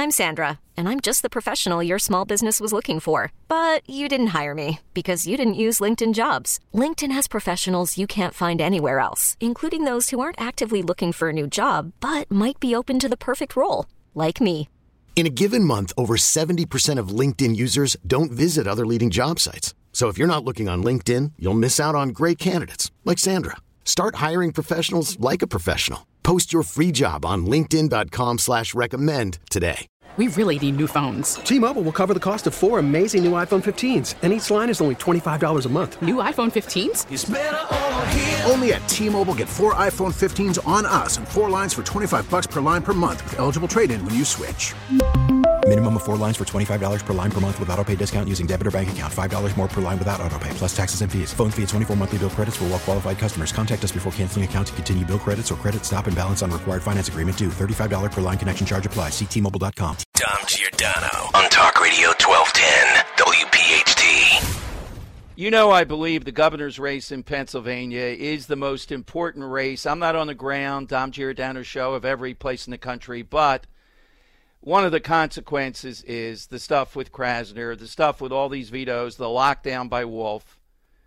I'm Sandra, and I'm just the professional your small business was looking for. But you didn't hire me because you didn't use LinkedIn Jobs. LinkedIn has professionals you can't find anywhere else, including those who aren't actively looking for a new job, but might be open to the perfect role, like me. In a given month, over 70% of LinkedIn users don't visit other leading job sites. So if you're not looking on LinkedIn, you'll miss out on great candidates like Sandra. Start hiring professionals like a professional. Post your free job on linkedin.com/recommend today. We really need new phones. T-Mobile will cover the cost of 4 amazing new iPhone 15s, and each line is only $25 a month. New iPhone 15s? It's better over here. Only at T-Mobile, get 4 iPhone 15s on us and 4 lines for $25 per line per month with eligible trade-in when you switch. Minimum of 4 lines for $25 per line per month with autopay discount using debit or bank account. $5 more per line without autopay, plus taxes and fees. Phone fee at 24 monthly bill credits for well-qualified customers. Contact us before canceling account to continue bill credits or credit stop and balance on required finance agreement due. $35 per line connection charge applies. See T-Mobile.com. Dom Giordano on Talk Radio 1210 WPHT. You know, I believe the governor's race in Pennsylvania is the most important race. I'm not on the ground, Dom Giordano show of every place in the country, but one of the consequences is the stuff with Krasner, the stuff with all these vetoes, the lockdown by Wolf,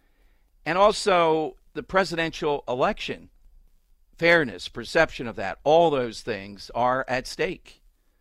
and also the presidential election. Fairness, perception of that, all those things are at stake.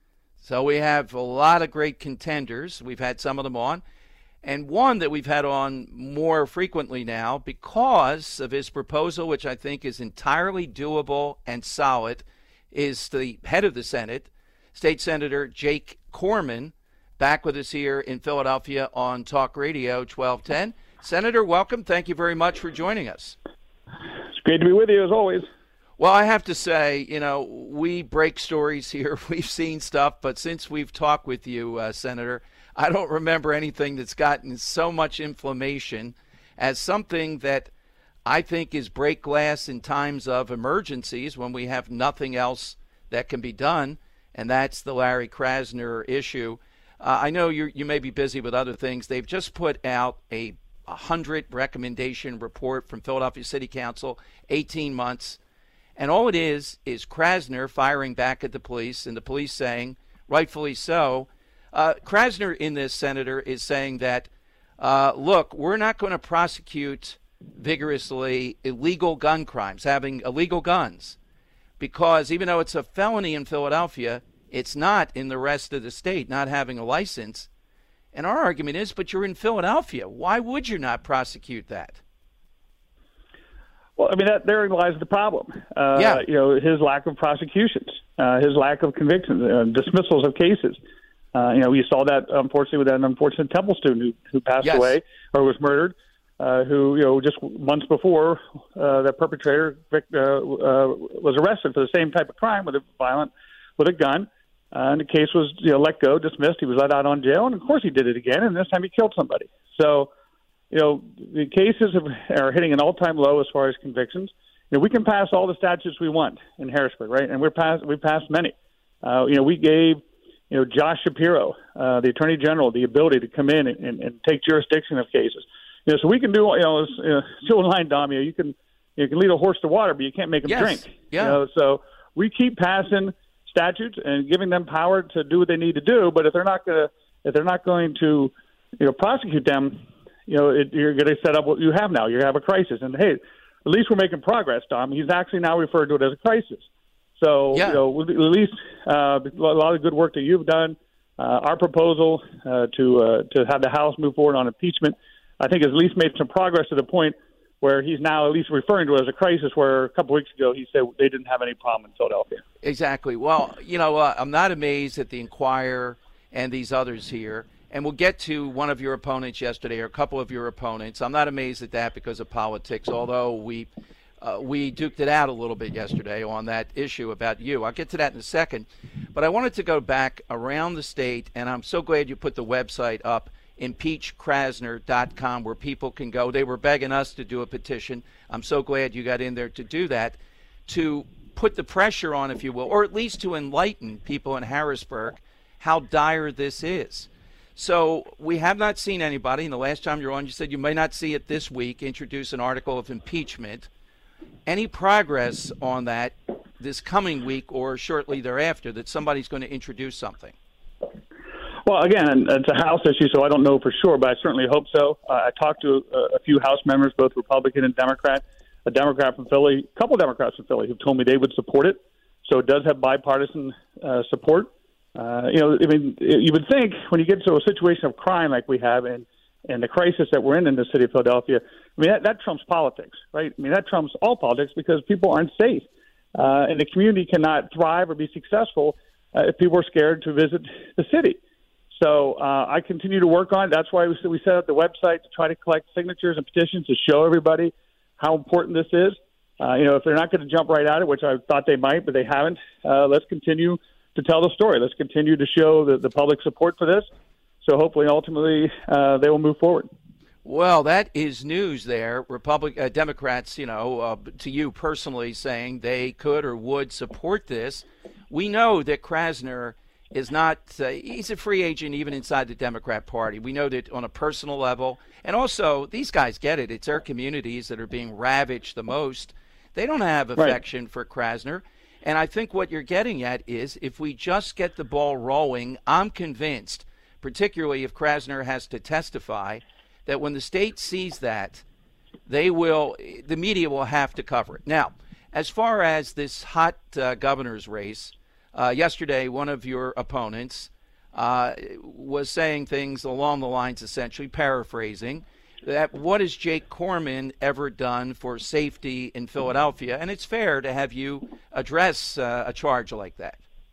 So we have a lot of great contenders. We've had some of them on. And one that we've had on more frequently now because of his proposal, which I think is entirely doable and solid, is the head of the Senate, State Senator Jake Corman, back with us here in Philadelphia on Talk Radio 1210. Senator, welcome. Thank you very much for joining us. It's great to be with you, as always. Well, I have to say, you know, we break stories here. We've seen stuff, but since we've talked with you, Senator, I don't remember anything that's gotten so much inflammation as something that I think is break glass in times of emergencies when we have nothing else that can be done, and that's the Larry Krasner issue. I know you may be busy with other things. They've just put out a 100 recommendation report from Philadelphia City Council, 18 months. And all it is Krasner firing back at the police and the police saying, rightfully so. Krasner in this, Senator, is saying that, look, we're not going to prosecute vigorously illegal gun crimes, having illegal guns, because even though it's a felony in Philadelphia, it's not in the rest of the state, not having a license. And our argument is, but you're in Philadelphia. Why would you not prosecute that? Well, I mean, therein lies the problem. You know, his lack of prosecutions, his lack of convictions, dismissals of cases. You know, we saw that, unfortunately, with that unfortunate Temple student who passed away or was murdered, who, you know, just months before the perpetrator was arrested for the same type of crime with a gun. And the case was, you know, let go, dismissed. He was let out on jail, and of course he did it again, and this time he killed somebody. So, you know, the cases are hitting an all-time low as far as convictions. You know, we can pass all the statutes we want in Harrisburg, right? And we passed many. You know, we gave, you know, Josh Shapiro, the Attorney General, the ability to come in and take jurisdiction of cases. You know, so we can do, you know, still in line, Dom, you can lead a horse to water, but you can't make him drink. Yeah. You know, so we keep passing statutes and giving them power to do what they need to do. But if they're not going to, you know, prosecute them, you know, you're going to set up what you have now. You have a crisis, and hey, at least we're making progress, Tom. He's actually now referred to it as a crisis. So, you know, at least a lot of good work that you've done. Our proposal to have the House move forward on impeachment, I think, has at least made some progress to the point where he's now at least referring to it as a crisis, where a couple weeks ago he said they didn't have any problem in Philadelphia. Exactly. Well, you know, I'm not amazed at the Inquirer and these others here. And we'll get to one of your opponents yesterday, or a couple of your opponents. I'm not amazed at that because of politics, although we duked it out a little bit yesterday on that issue about you. I'll get to that in a second. But I wanted to go back around the state, and I'm so glad you put the website up, impeachkrasner.com, where people can go. They were begging us to do a petition. I'm so glad you got in there to do that, to put the pressure on, if you will, or at least to enlighten people in Harrisburg how dire this is. So we have not seen anybody, and the last time you were on, you said you may not see it this week, introduce an article of impeachment. Any progress on that this coming week or shortly thereafter, that somebody's going to introduce something? Well, again, it's a House issue, so I don't know for sure, but I certainly hope so. I talked to a few House members, both Republican and Democrat. A Democrat from Philly, a couple of Democrats from Philly, who've told me they would support it. So it does have bipartisan support. You would think when you get to a situation of crime like we have and the crisis that we're in the city of Philadelphia, that trumps politics, right? That trumps all politics because people aren't safe. And the community cannot thrive or be successful if people are scared to visit the city. So I continue to work on it. That's why we set up the website to try to collect signatures and petitions to show everybody how important this is. If they're not going to jump right at it, which I thought they might, but they haven't, let's continue to tell the story. Let's continue to show the public support for this. So hopefully, ultimately, they will move forward. Well, that is news there. Democrats, to you personally, saying they could or would support this. We know that Krasner is not he's a free agent even inside the Democrat Party. We know that on a personal level. And also, these guys get it. It's their communities that are being ravaged the most. They don't have affection for Krasner. And I think what you're getting at is if we just get the ball rolling, I'm convinced, particularly if Krasner has to testify, that when the state sees that, the media will have to cover it. Now, as far as this hot governor's race, yesterday one of your opponents was saying things along the lines, essentially paraphrasing, that what has Jake Corman ever done for safety in Philadelphia? And it's fair to have you address a charge like that.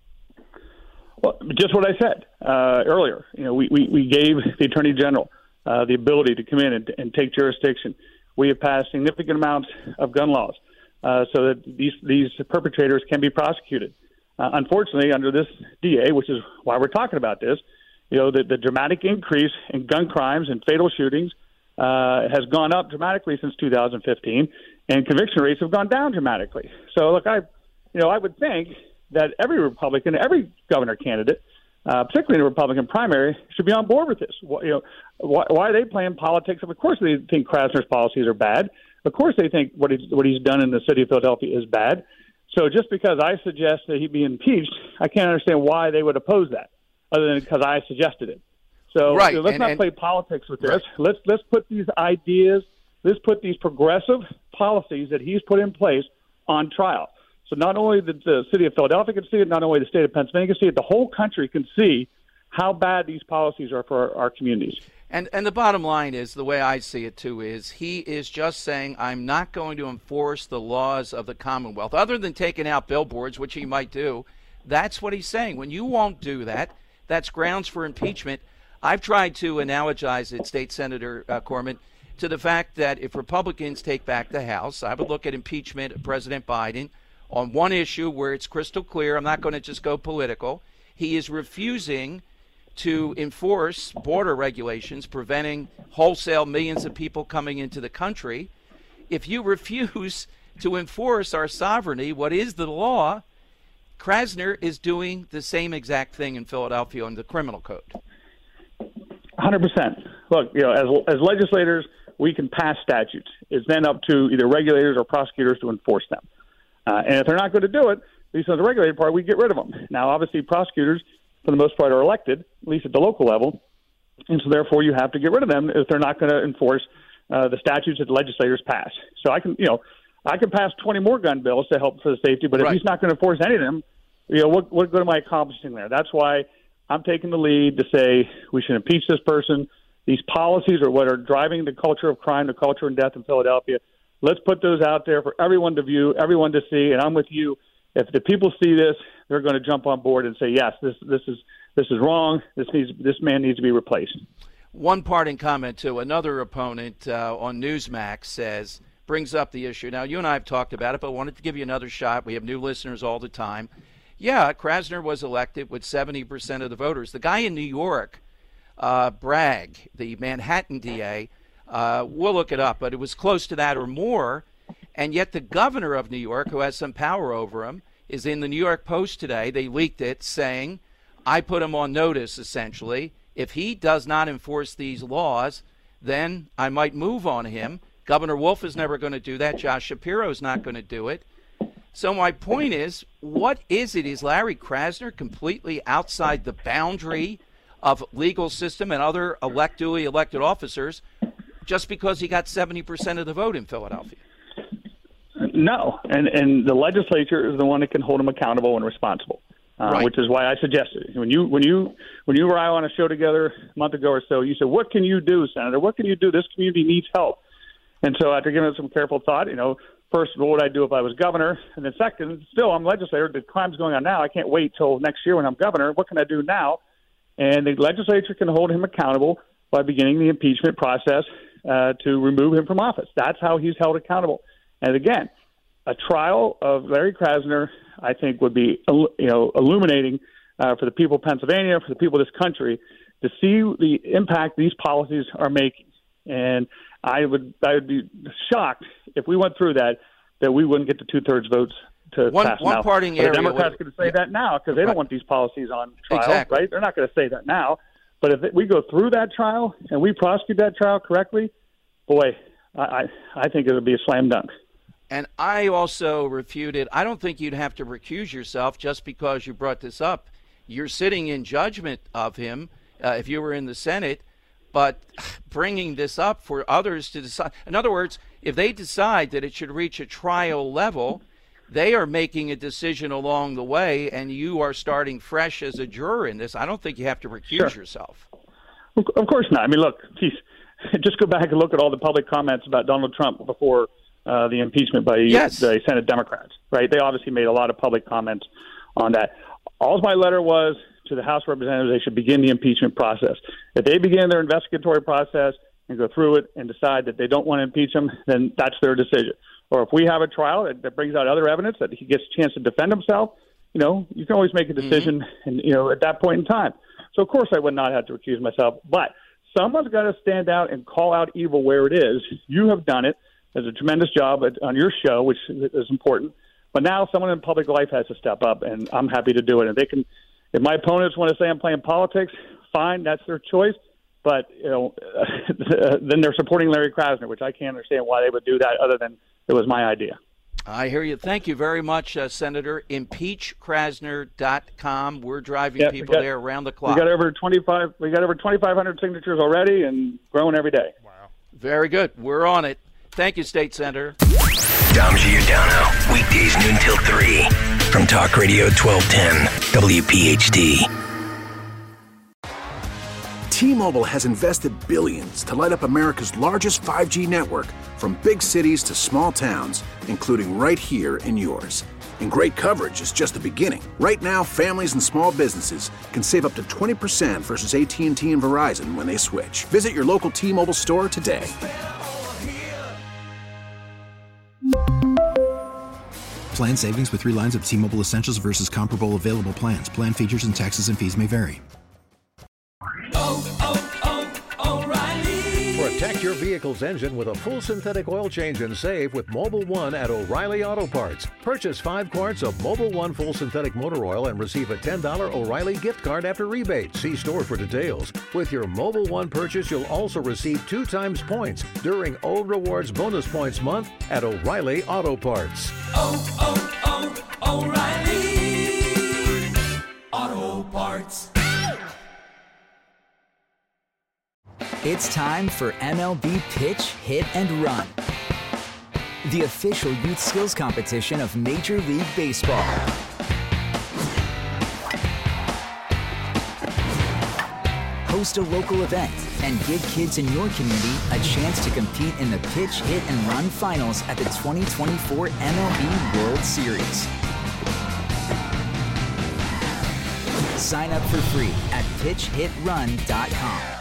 Well, just what I said earlier. We gave the Attorney General the ability to come in and take jurisdiction. We have passed significant amounts of gun laws so that these perpetrators can be prosecuted. Unfortunately, under this DA, which is why we're talking about this, the dramatic increase in gun crimes and fatal shootings has gone up dramatically since 2015, and conviction rates have gone down dramatically. So, look, I would think that every Republican, every governor candidate, particularly in the Republican primary, should be on board with this. Why are they playing politics? Of course, they think Krasner's policies are bad. Of course, they think what he's done in the city of Philadelphia is bad. So just because I suggest that he be impeached, I can't understand why they would oppose that, other than because I suggested it. So let's not play politics with this. Right. Let's put these ideas, let's put these progressive policies that he's put in place on trial. So not only the city of Philadelphia can see it, not only the state of Pennsylvania can see it, the whole country can see how bad these policies are for our communities. And the bottom line is, the way I see it too, is he is just saying, I'm not going to enforce the laws of the Commonwealth, other than taking out billboards, which he might do. That's what he's saying. When you won't do that, that's grounds for impeachment. I've tried to analogize it, State Senator Corman, to the fact that if Republicans take back the House, I would look at impeachment of President Biden on one issue where it's crystal clear. I'm not going to just go political. He is refusing to enforce border regulations, preventing wholesale millions of people coming into the country. If you refuse to enforce our sovereignty, what is the law, Krasner is doing the same exact thing in Philadelphia in the criminal code. 100%. Look, as legislators, we can pass statutes. It's then up to either regulators or prosecutors to enforce them. And if they're not going to do it, at least on the regulated part, we get rid of them. Now, obviously, prosecutors, for the most part, are elected, at least at the local level, and so therefore you have to get rid of them if they're not going to enforce the statutes that the legislators pass. So I can pass 20 more gun bills to help for the safety, but if he's not going to enforce any of them, what good am I accomplishing there? That's why I'm taking the lead to say we should impeach this person. These policies are what are driving the culture of crime, the culture of death in Philadelphia. Let's put those out there for everyone to view, everyone to see, and I'm with you. If the people see this, they're going to jump on board and say, yes, this is wrong. This man needs to be replaced. One parting comment to another opponent on Newsmax brings up the issue. Now, you and I have talked about it, but I wanted to give you another shot. We have new listeners all the time. Yeah, Krasner was elected with 70% of the voters. The guy in New York, Bragg, the Manhattan DA, we'll look it up, but it was close to that or more. And yet the governor of New York, who has some power over him, is in the New York Post today. They leaked it saying, I put him on notice, essentially. If he does not enforce these laws, then I might move on him. Governor Wolf is never going to do that. Josh Shapiro is not going to do it. So my point is, what is it? Is Larry Krasner completely outside the boundary of legal system and other duly elected officers just because he got 70% of the vote in Philadelphia. No, and the legislature is the one that can hold him accountable and responsible, right. Which is why I suggested it. When you were on a show together a month ago or so, you said, "What can you do, Senator? What can you do? This community needs help." And so after giving it some careful thought, first, what would I do if I was governor? And then second, still, I'm legislator. The crime's going on now. I can't wait till next year when I'm governor. What can I do now? And the legislature can hold him accountable by beginning the impeachment process to remove him from office. That's how he's held accountable. And again, a trial of Larry Krasner, I think, would be illuminating for the people of Pennsylvania, for the people of this country, to see the impact these policies are making. And I would be shocked if we went through that we wouldn't get the 2/3 votes to pass now. Parting area. The Democrats going to say that now because they don't want these policies on trial, exactly. Right? They're not going to say that now. But if we go through that trial and we prosecute that trial correctly, boy, I think it would be a slam dunk. And I also refuted, I don't think you'd have to recuse yourself just because you brought this up. You're sitting in judgment of him if you were in the Senate, but bringing this up for others to decide. In other words, if they decide that it should reach a trial level, they are making a decision along the way, and you are starting fresh as a juror in this. I don't think you have to recuse yourself. Of course not. I mean, look, geez, just go back and look at all the public comments about Donald Trump before the impeachment by the Senate Democrats, right? They obviously made a lot of public comments on that. All my letter was to the House of Representatives, they should begin the impeachment process. If they begin their investigatory process and go through it and decide that they don't want to impeach him, then that's their decision. Or if we have a trial that brings out other evidence that he gets a chance to defend himself, you can always make a decision and, at that point in time. So, of course, I would not have to recuse myself. But someone's got to stand out and call out evil where it is. You have done it. There's a tremendous job on your show, which is important. But now someone in public life has to step up, and I'm happy to do it. And if my opponents want to say I'm playing politics, fine, that's their choice. But, then they're supporting Larry Krasner, which I can't understand why they would do that other than it was my idea. I hear you. Thank you very much, Senator. ImpeachKrasner.com. We're driving people there around the clock. We got over 2,500 signatures already and growing every day. Wow. Very good. We're on it. Thank you, State Senator. Dom Giordano, weekdays noon till 3 from Talk Radio 1210 WPHT. T-Mobile has invested billions to light up America's largest 5G network, from big cities to small towns, including right here in yours. And great coverage is just the beginning. Right now, families and small businesses can save up to 20% versus AT&T and Verizon when they switch. Visit your local T-Mobile store today. Plan savings with 3 lines of T-Mobile Essentials versus comparable available plans. Plan features and taxes and fees may vary. Protect your vehicle's engine with a full synthetic oil change and save with Mobil 1 at O'Reilly Auto Parts. Purchase 5 quarts of Mobil 1 full synthetic motor oil and receive a $10 O'Reilly gift card after rebate. See store for details. With your Mobil 1 purchase, you'll also receive 2 times points during O Rewards Bonus Points Month at O'Reilly Auto Parts. O'Reilly Auto Parts. It's time for MLB Pitch, Hit, and Run, the official youth skills competition of Major League Baseball. Host a local event and give kids in your community a chance to compete in the Pitch, Hit, and Run finals at the 2024 MLB World Series. Sign up for free at pitchhitrun.com.